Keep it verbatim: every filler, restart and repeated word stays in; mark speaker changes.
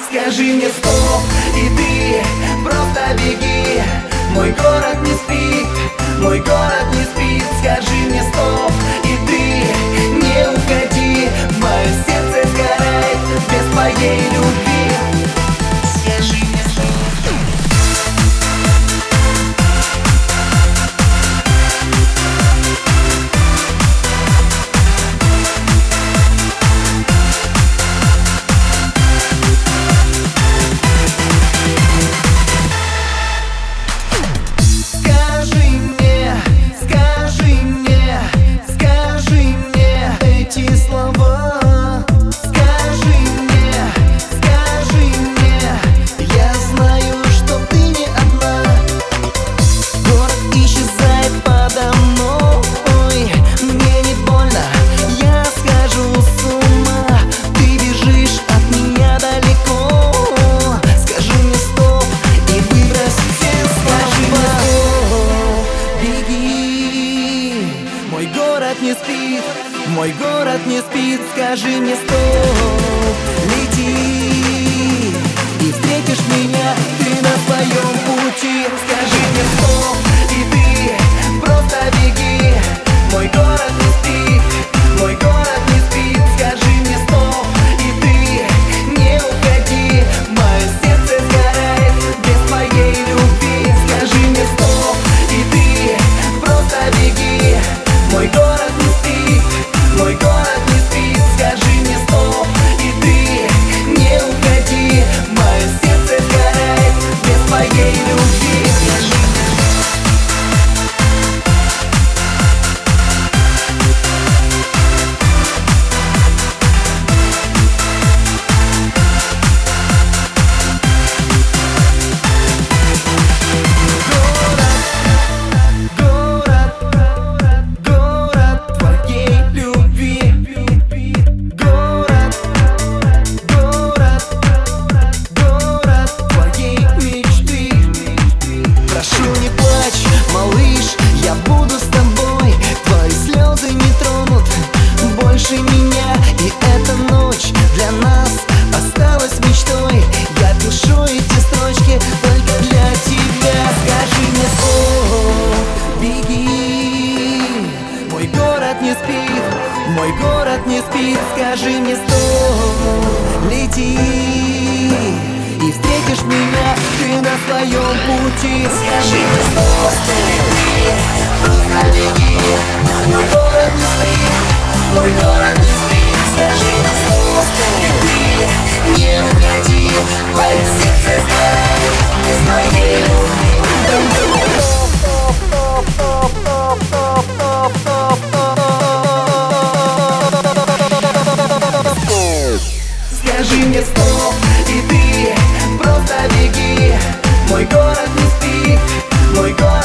Speaker 1: Скажи мне стоп, и ты просто беги. Мой город не спит, мой город не спит. Скажи мне стоп, и ты не уходи. Мое сердце сгорает без твоей любви. Скажи мне стоп. Не спит, мой город не спит. Скажи мне стоп, лети и встретишь меня ты на своем пути. Скажи мне стоп, и ты просто беги. Мой город не спит, мой город не спит. Скажи мне стоп, и ты не уходи. Мое сердце сгорает без твоей любви. Скажи мне стоп, и ты просто беги. Мой город мой город не спит, скажи мне стоп, и ты не уходи. Мое сердце сгорает без твоей любви. Меня, и эта ночь для нас осталась мечтой. Я пишу эти строчки только для тебя. Скажи мне стоп, беги. Мой город не спит, мой город не спит. Скажи мне стоп, лети и встретишь меня ты на своем пути. Скажи мне стоп, лети, просто беги. Мой город не спит, мой город не спит. Скажи мне стоп, ты не уходи. Мое сердце сгорает без твоей любви. Скажи мне стоп, и ты просто беги. Мой город не спит, мой город